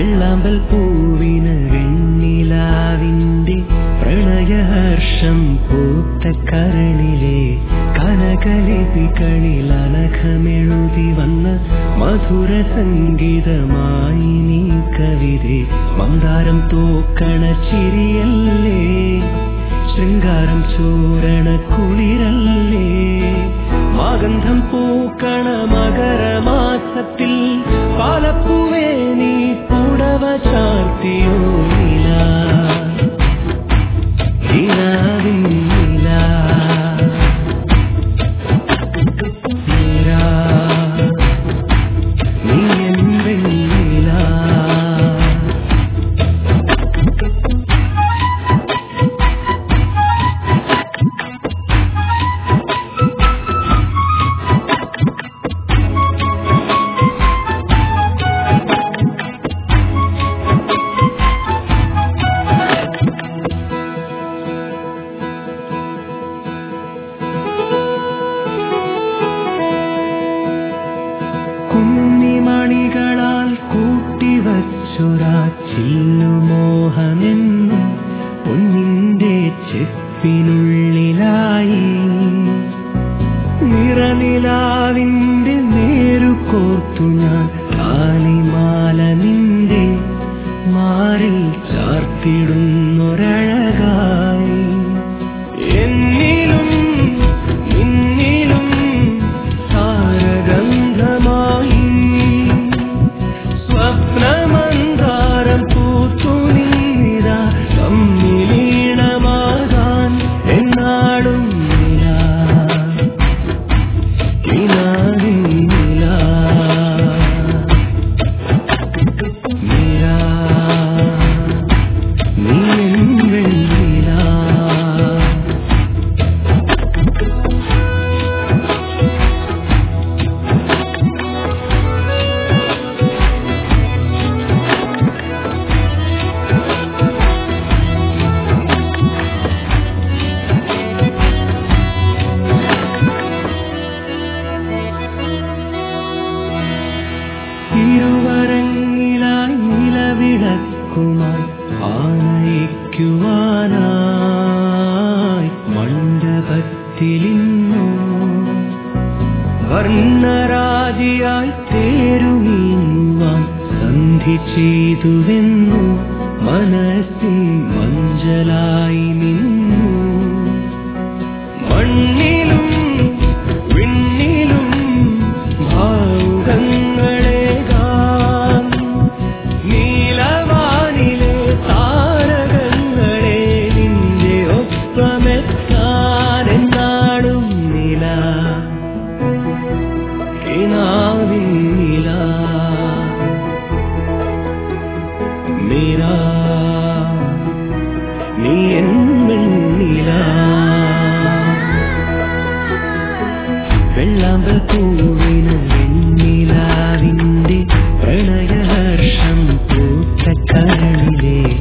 വെള്ളാമ്പൽ പൂവിന വെണ്ണിലാവിന്റെ പ്രണയഹർഷം പൂത്ത കരളിലെ കനകലിപികളിൽ അനഘമെഴുതി വന്ന മധുര സംഗീതമായി നീ കവിതേ. മന്ദാരം തോക്കണ ചിരിയല്ലേ, ശൃംഗാരം ചോരണ കുളിരല്ലേ, മാഗന്ധം പൂക്കണ മകരമാസത്തിൽ പാലപ്പൂവേ നീ പുടവ ചാർത്തിയോ നിലാ നിലാവിൻ നിലാ നിലാ നീ എൻ വെണ്ണിലാ. കുന്നിമണികളാൽ കൂട്ടിവച്ചൊരാ ചില്ലുമോഹമെന്നും പൊന്നിന്റെ ചെപ്പിനുള്ളിലായി. നിറനിലാവിന്റെ നേരുകോർത്തു ഞാൻ കാലിമാല നിന്റെ മാറിൽ ചാർത്തിടുന്നൊരഴകായി. എന്നിലും നിന്നിലും താരഗന്ധമായി സ്വപ്നമന്ദാരം പൂത്തു നിന്നിതാ തമ്മിലീണമാകാൻ എന്നാളും നിലാ നിലാവിൻ നിലാ നിലാ നീ എൻ വെണ്ണിലാ. ഇരുവരങ്ങിലായി നിലവിളക്കുമായി ആനയിക്കുവാനായി മണ്ഡപത്തിലിന്നു വർണ്ണരാജിയായി തേരുമീങ്ങുവാൻ സന്ധി ചെയ്തുവെന്നു മനസ്സിൻ മഞ്ചലായി നിന്നു. മണ്ണിലും വിണ്ണിലും ഭാവുകങ്ങളേകാൻ നീലവാനിലെ താരകങ്ങളെ നിന്റെ ഒപ്പമെത്താൻ എന്നാടും നിലാ കിനാവിൻ നിലാ നിലാ നീ എൻ വെണ്ണിലാ. വെള്ളാമ്പൽ പൂവിന വെണ്ണിലാവിന്റെ പ്രണയഹർഷം പൂത്ത കരളിലെ